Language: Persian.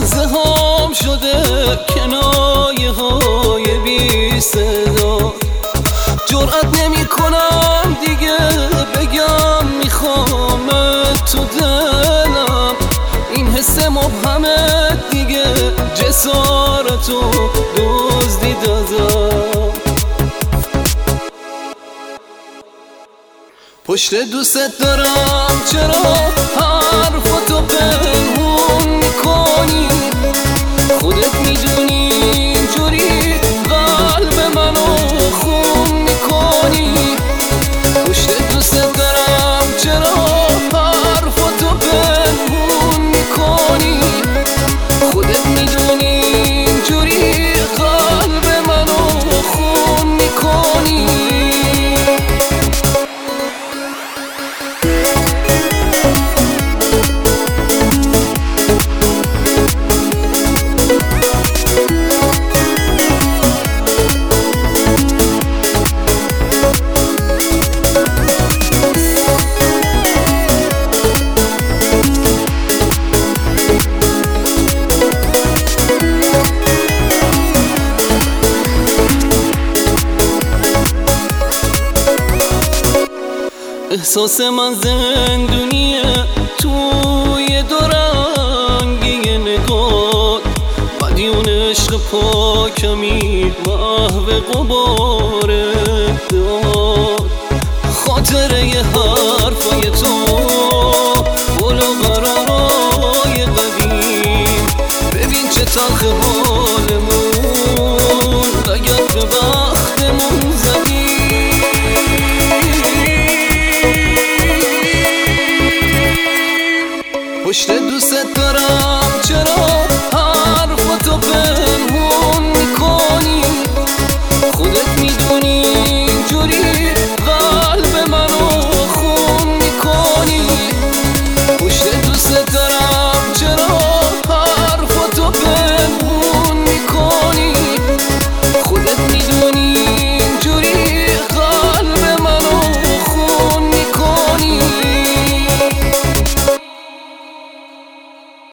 لحظه هام شده کنایه های بی صدا. جرأت نمی کنم دیگه بگم میخوام تو دلم، این حس مبهمه دیگه جسارتو دزدی دادم. پشت دوست دارم چرا حرفاتو پنهون میکنی؟ خودت میدونی اینجوری قلب منو خون میکنی. پشت دوست دارم چرا حرفاتو پنهون میکنی؟ خودت میدونی اینجوری قلب منو خون میکنی. احساس من زندونیه توی دو رنگی نگات، مدیون عشق پاکمی محو غبار داد. خاطره ی حرفای تو گل و قرارای قدیم، ببین چه تلخه ها